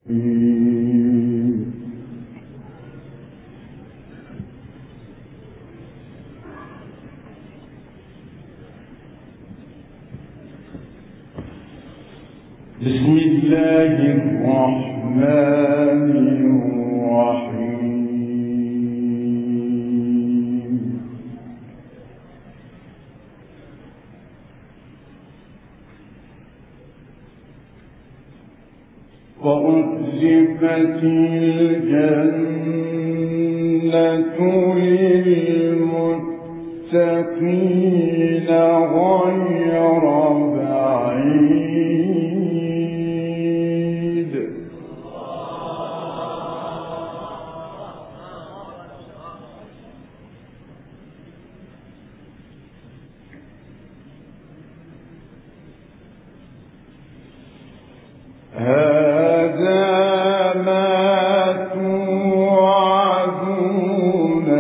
بسم الله الرحمن الرحيم. وأزلفت الجنة للمتقين غير بعيد. هذا ما توعدون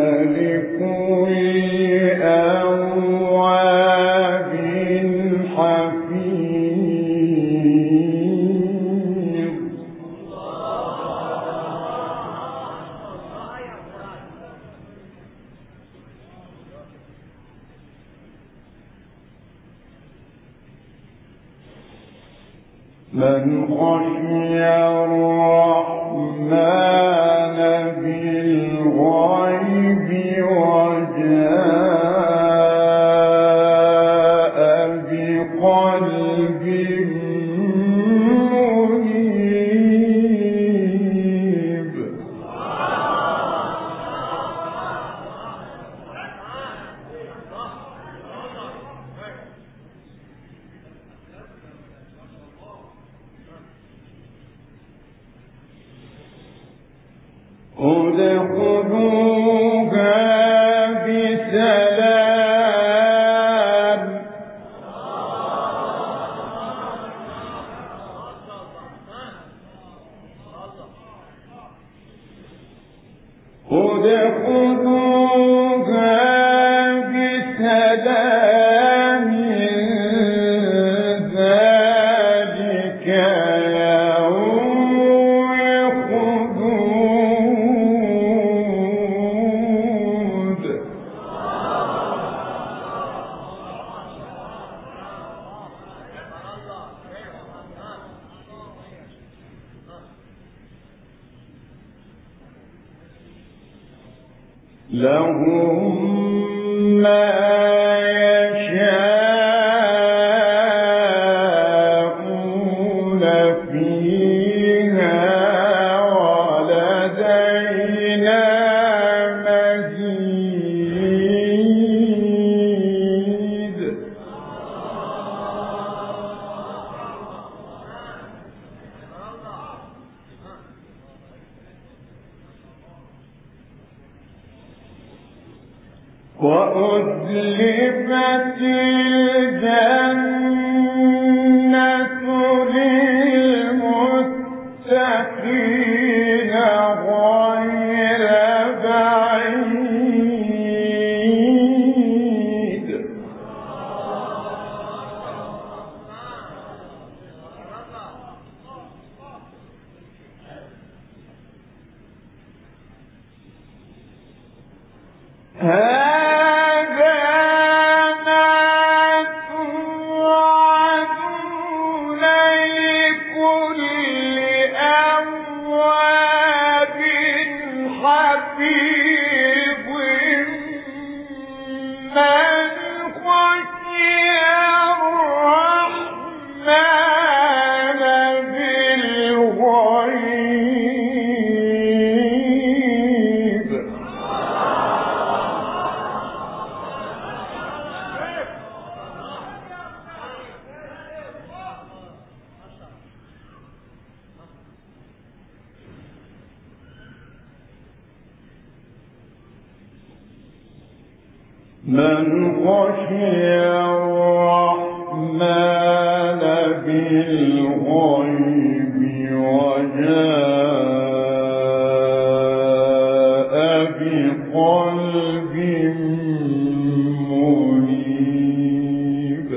لكل أواب حفيظ. من خشي الرحمن بالغيب وجاء بقلب منيب. ادخلوها بسلام. ادخلوها بسلام ذلك لهم ما يشاءون فيها ولدينا مزيد. وأزلفت الجنة للمتقين غير بعيد. من خشي الرحمن بالغيب وجاء بقلب منيب.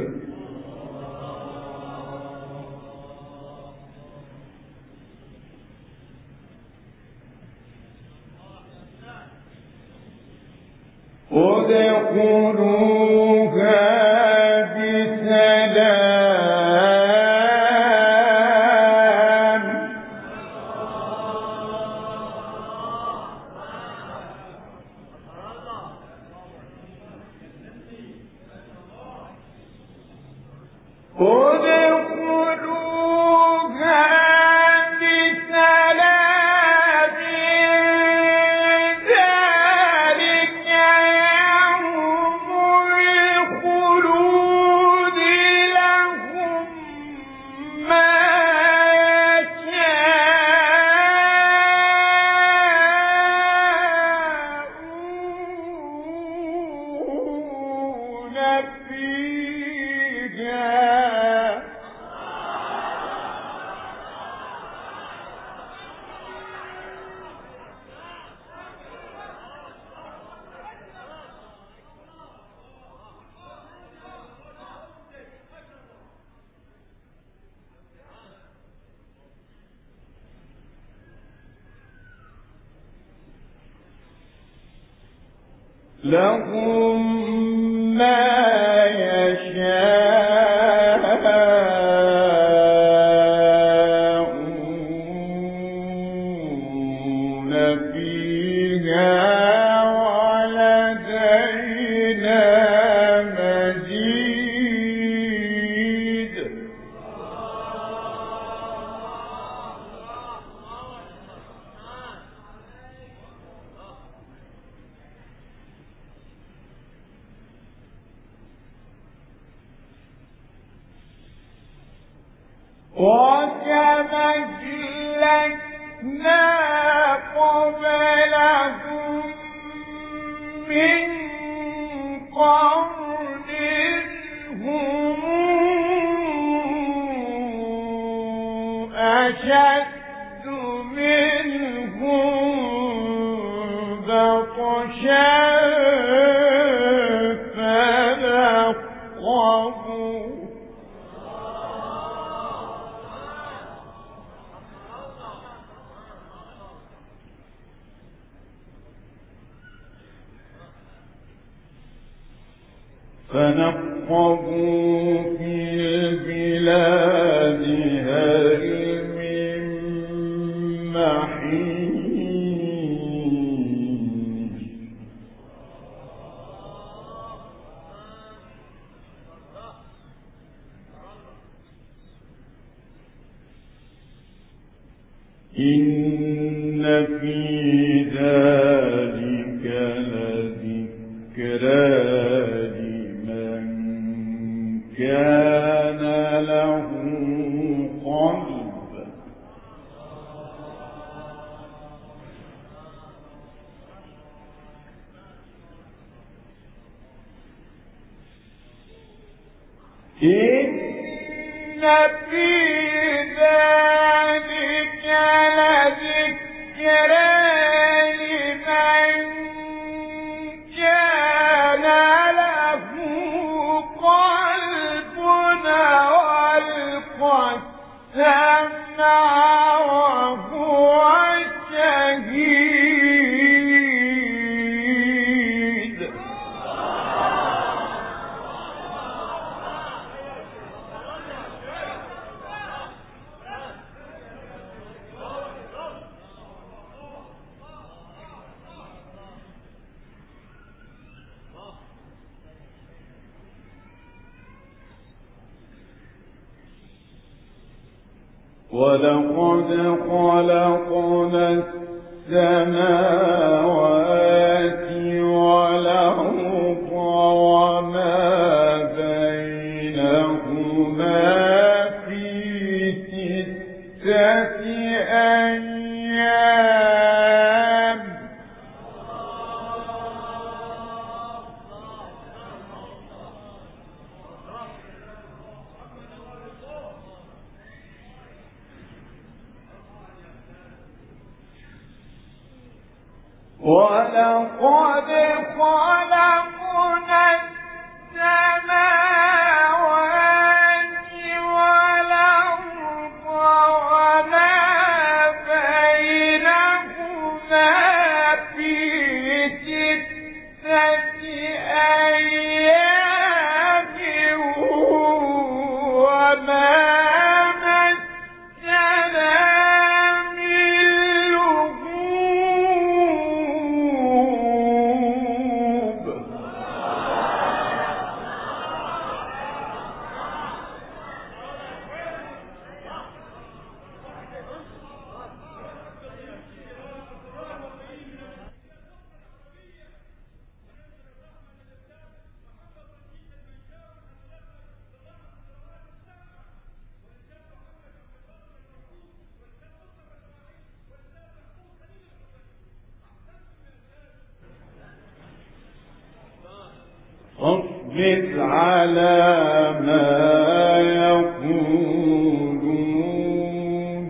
لهم ما يشاءون فيها ولدينا مزيد. وكمثلنا قبلهم من قرن هم أشد منهم بطشا فنقبوا. فنقبوا في البلاد هل من محيص. إن في ذلك لذكرى كان له قلب. إن في ذلك لذكرى لمن كان له قلب وألقى السمع وهو شهيد. ولقد خلقنا السماوات والأرض وما بينهما في 6 أيام. ولقد خلقنا السماوات والأرض وما بينهما في 6 فاصبر على ما يقولون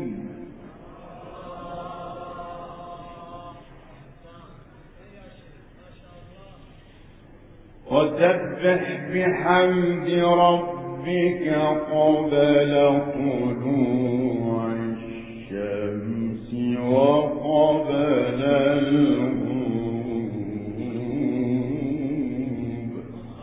وسبح بحمد ربك قبل طلوع الشمس وقبل الغروب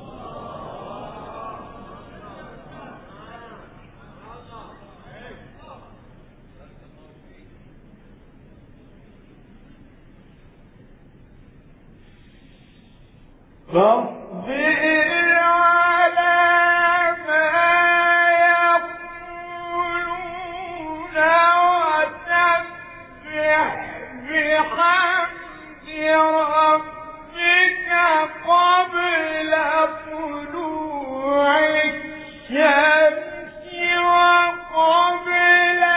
فاصبر على ما يقولون وسبح بحمد ربك قبل طلوع الشمس وقبل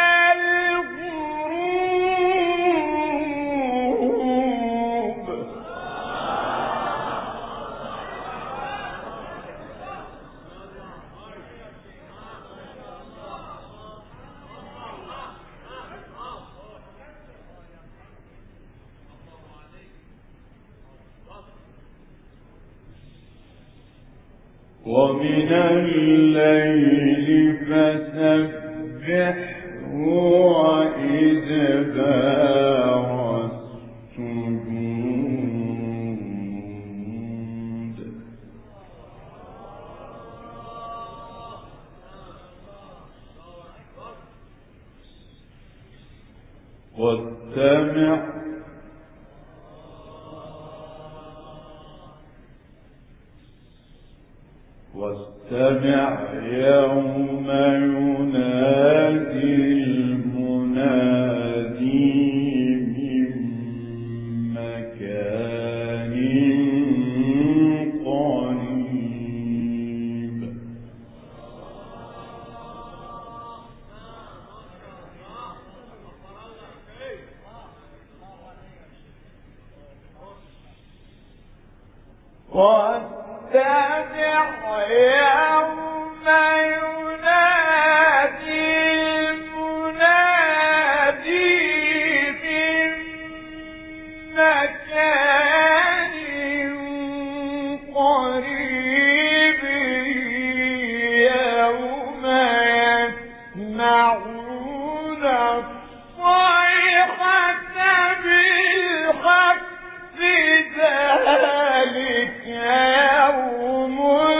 الغروب ومن الليل فسبحه وإدبار السجود واستمع يوم ينادي المنادي من مكان قريب واستمع يوم ينادي المنادي من مكان قريب يوم يسمعون الصيحة بالحق ذلك يوم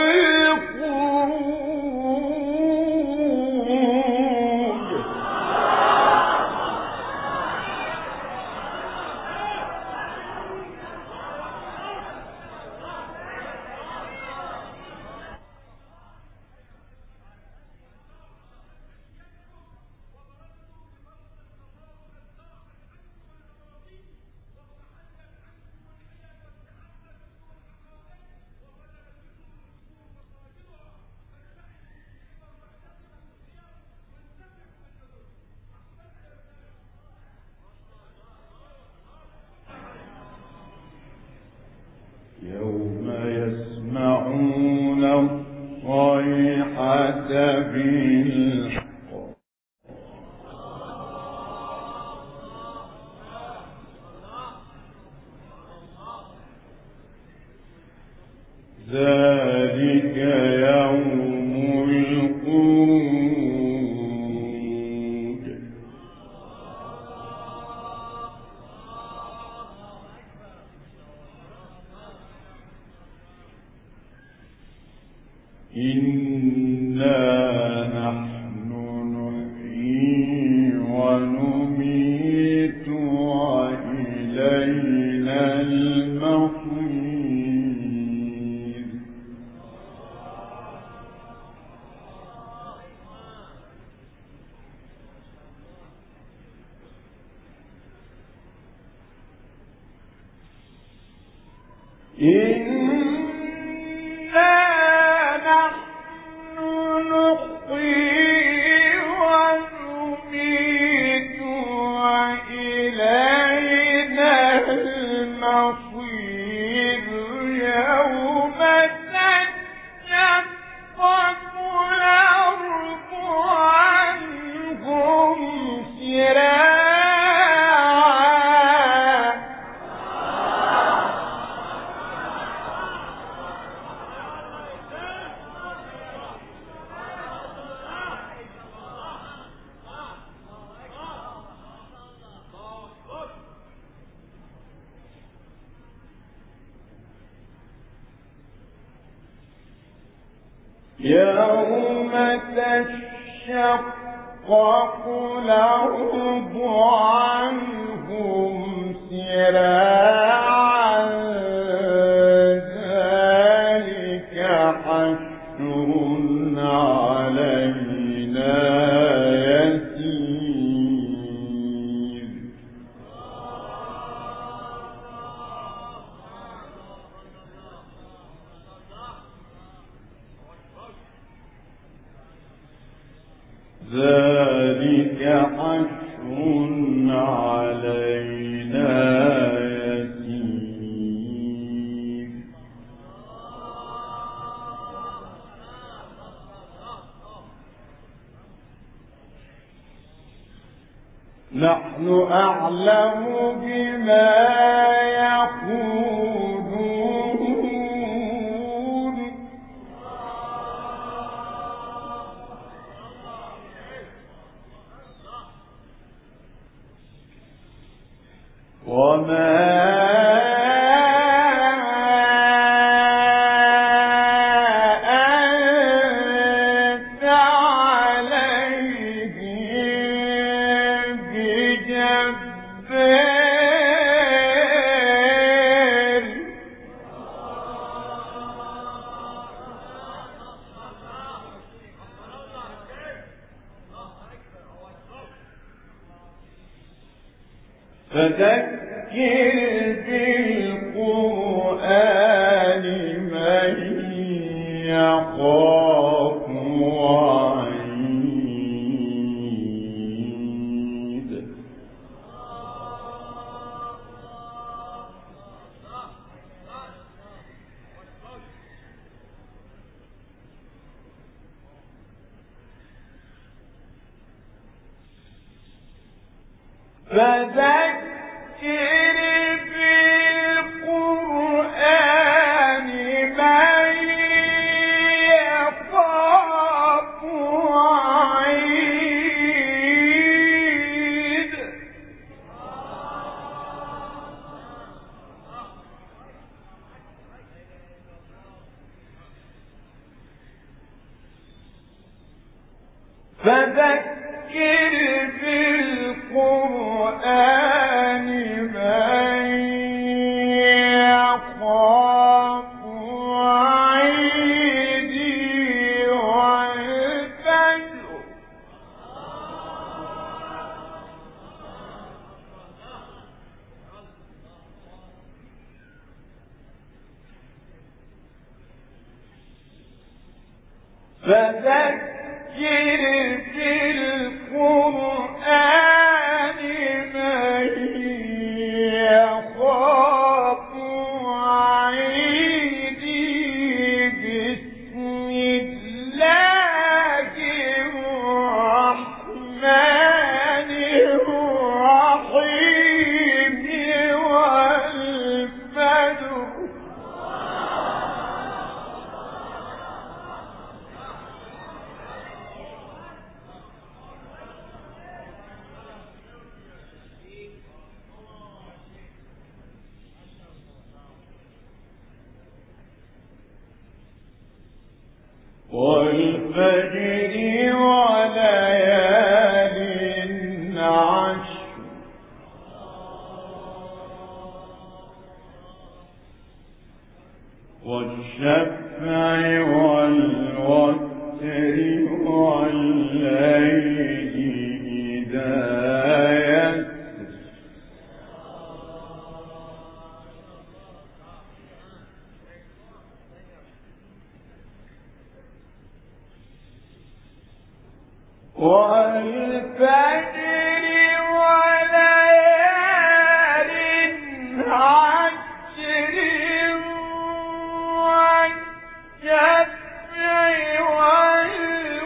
الخروج يوم يسمعون الصيحة بالحق ذلك يوم الخروج إنا نحن نحيي ونميت وإلينا المصير المصير يوم يوم تشقق الأرض عنهم سراعا ذلك حشر علينا يسير. ذلك حشر علينا يسير. نحن أعلم بما يقولون وما أنت عليهم بجبار. فذكر بالقرآن من يخاف وعيد. فذكر بالقرآن من يخاف وعيد. فذكر بالقرآن من يخاف وعيدي والفجر. فذكر بالقرآن من يخاف وعيدي. بسم الله الرحمن الرحيم والفجر. والفجر وليال عشر. والشفع والوتر والليل إذا يسر. والفجر وليال عشر. والشفع والوتر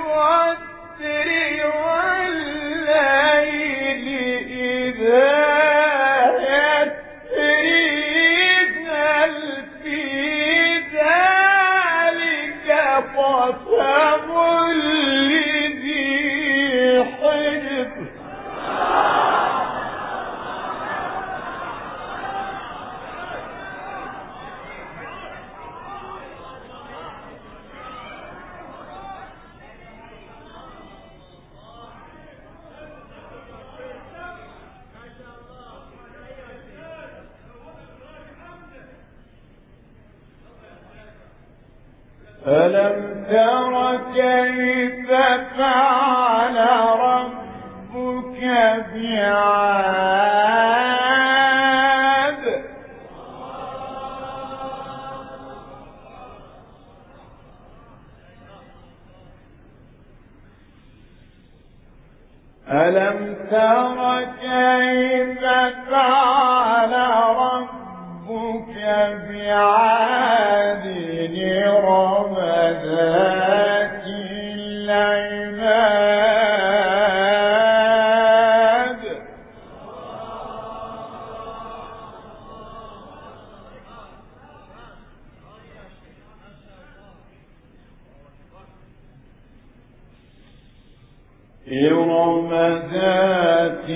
ألم تر كيف فعل ربك بعاد ألم تر كيف فعل ربك بعاد إرم ذات العماد إرم ذات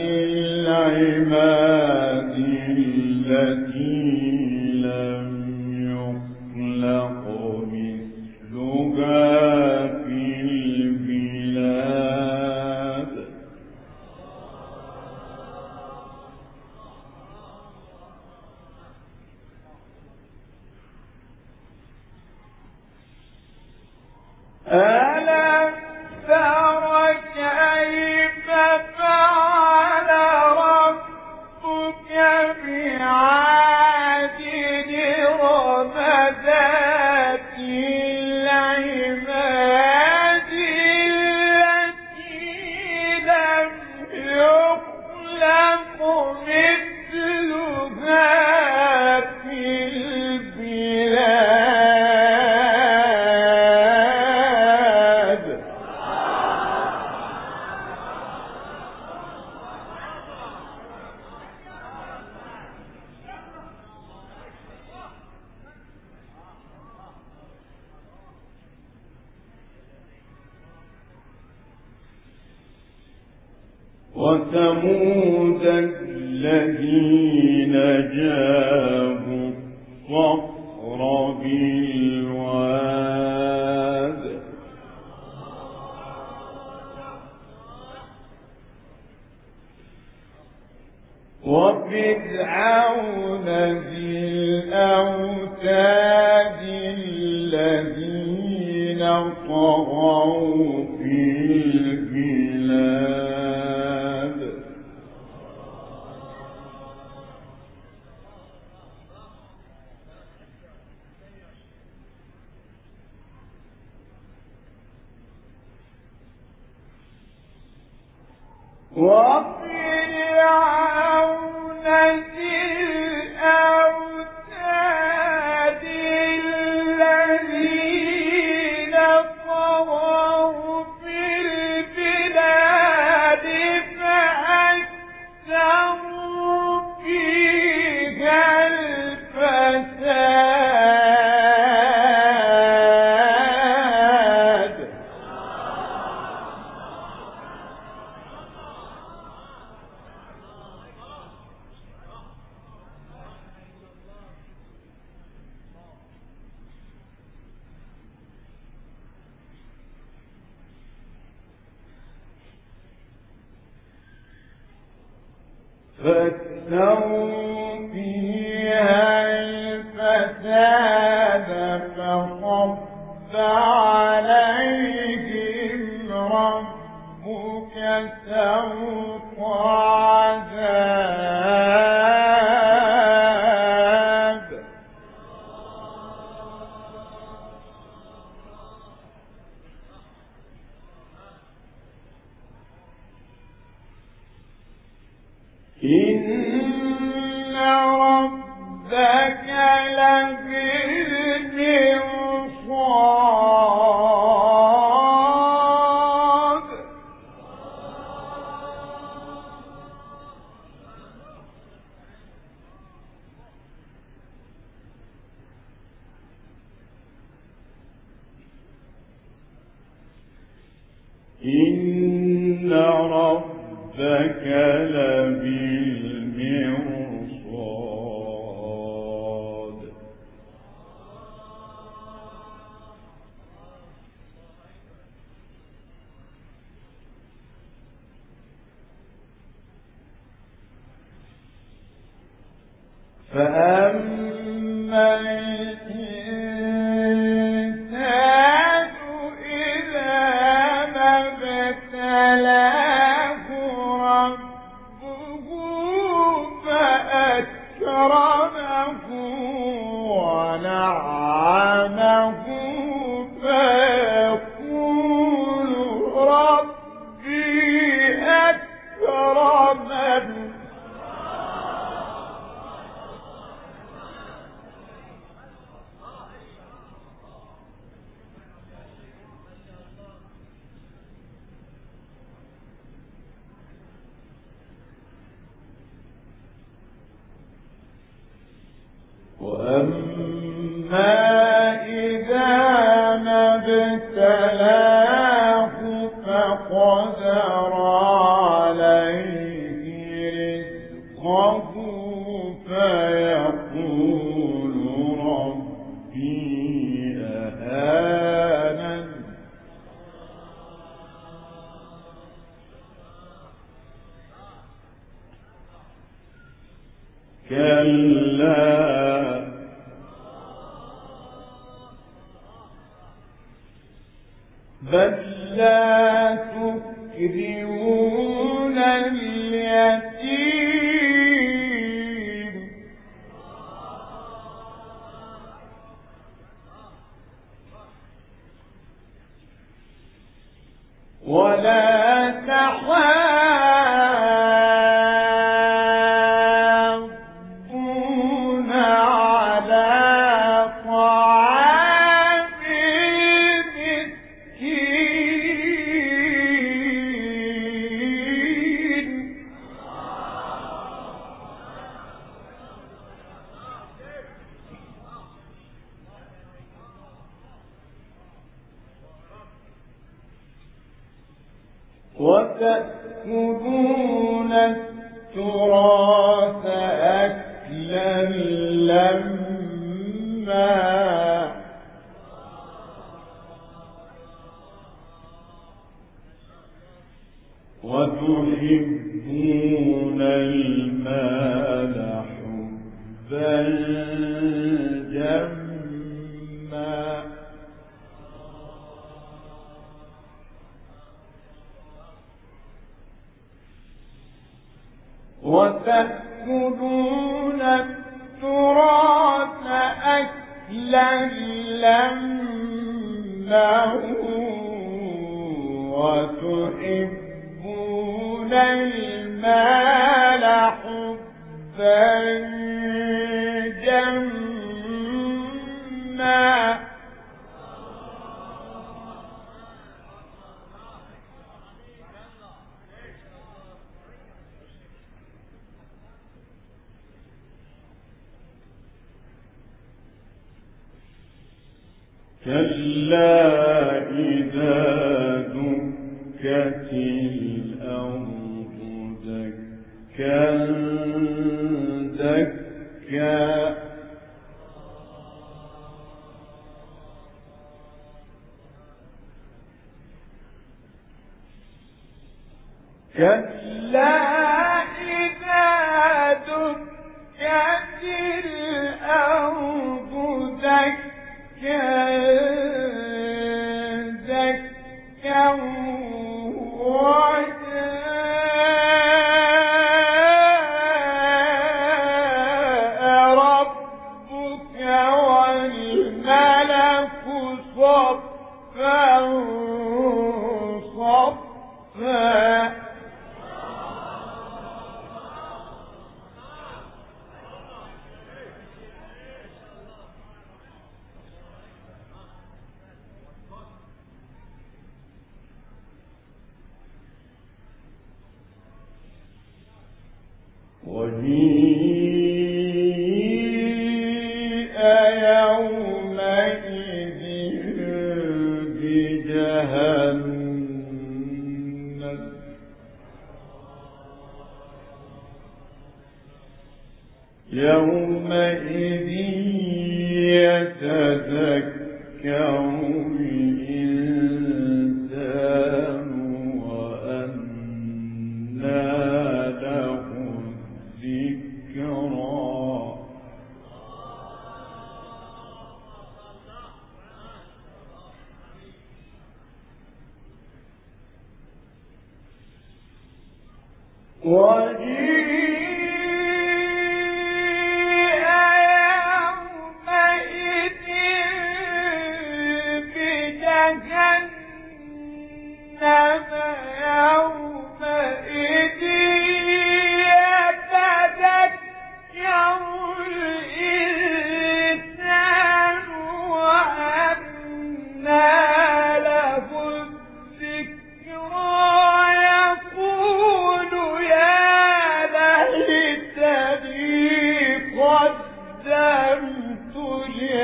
العماد التي لم يخلق مثلها في البلاد ألم تر كيف فعل ربك بعاد إرم ذات العماد التي لم يخلق مثلها في البلاد وثمود الذين جابوا الصخر بالواد وفرعون ذي الأوتاد الذين طغوا في البلاد وفرعون ذي الأوتاد الذين طغوا في البلاد فأكثروا فيها الفساد فاكثروا فيها الفساد فصب عليهم ربك سوط عذاب إن ربك لبالمرصاد إن ربك لبالمرصاد فأما الإنسان إذا ما ابتلاه فقدر عليه رزقه فيقول ربي أهانن كلا بل لا تكرمون اليتيم ولا تحاضون على طعام المسكين وتأكلون التراث أكلا لما وتحبون المال حبا جما وتأكلون التراث أكلا لما وتحبون المال حبا جما كلا إذا دكت الأرض دكا دكا كلا إذا دكت الأرض دكا دكا وجاء ربك والملك صفا صفا وجيء يومئذ بجهنم يومئذ يتذكر الإنسان وأنى له الذكرى وجيء يومئذ بجهنم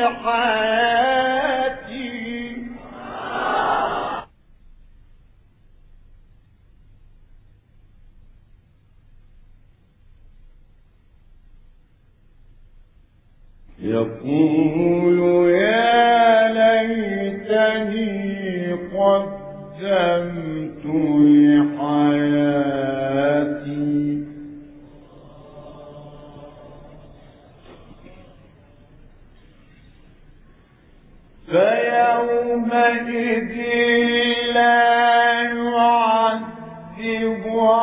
حياتي يقول يا ليتني قدمت لحياتي فيومئذ لا يعذب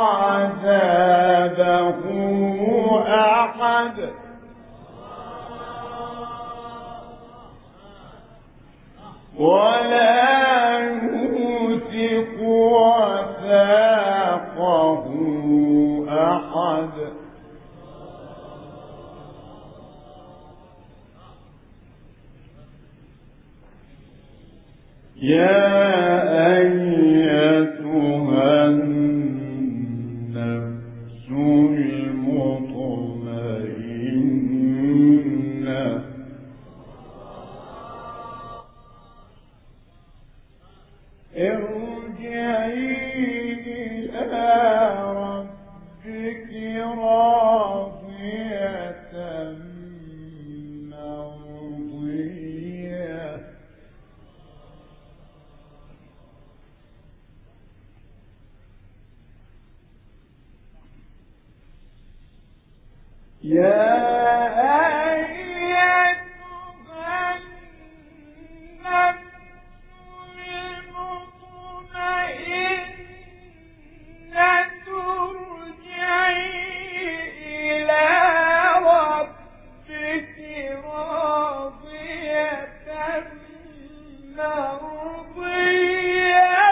عذابه أحد ولا يوثق وثاقه أحد يا أيتها النفس المطمئنة ارجعي إلى ربك راضية مرضية يا أيتها النفس المطمئنة ارجعي إلى ربك راضية مرضية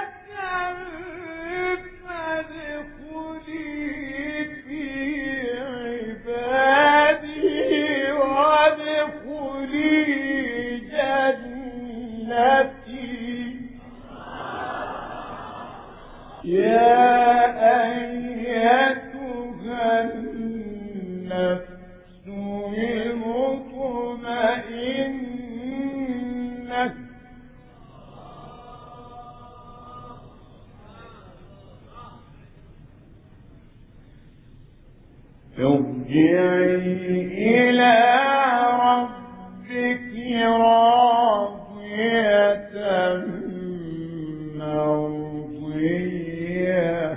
فادخلي في عبادي وادخلي جنتي يا أيتها النفس المطمئنة ارجعي إلى ربك راضية مرضية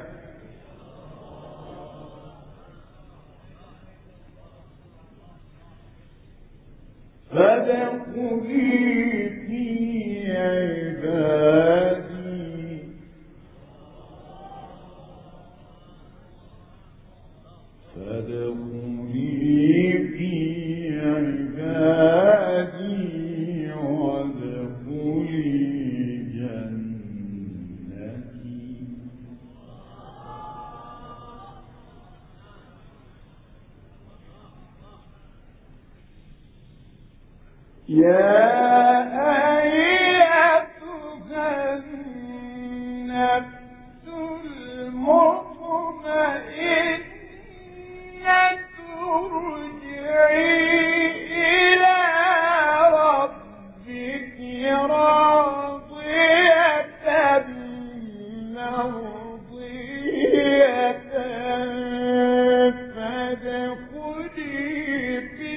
فادخلي في عبادي وادخلي جنتي يا أيتها النفس المطمئنة ارجعي إلى ربك راضية مرضية فادخلي في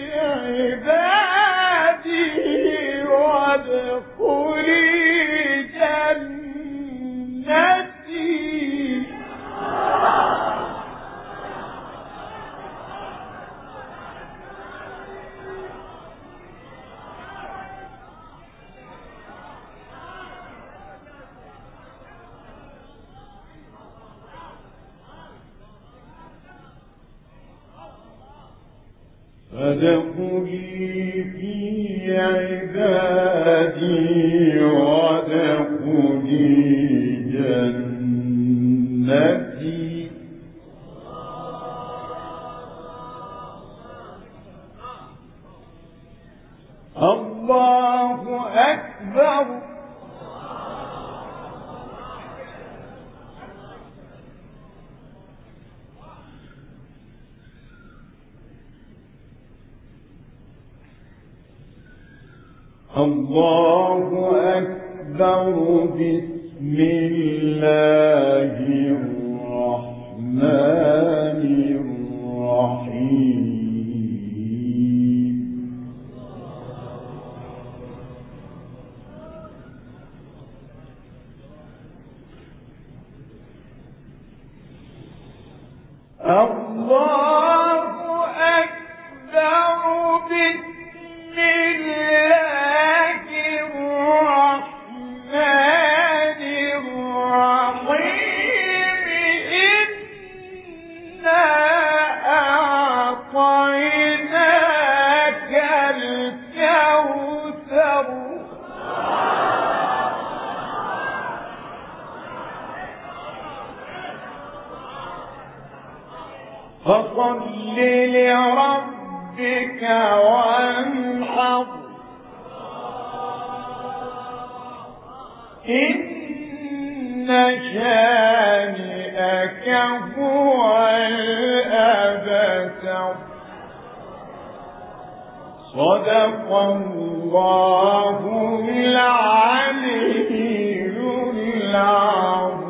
عبادي وادخلي جنتي فادخلي في عبادي وادخلي جنتي الله أكبر الله أكبر. بسم الله الرحمن الرحيم. الله أكبر. بسم الله الرحمن الرحيم. إنا أعطيناك الكوثر فصل لربك وانحر. إن شانئك هو الأبتر. صدق الله العلي العظيم.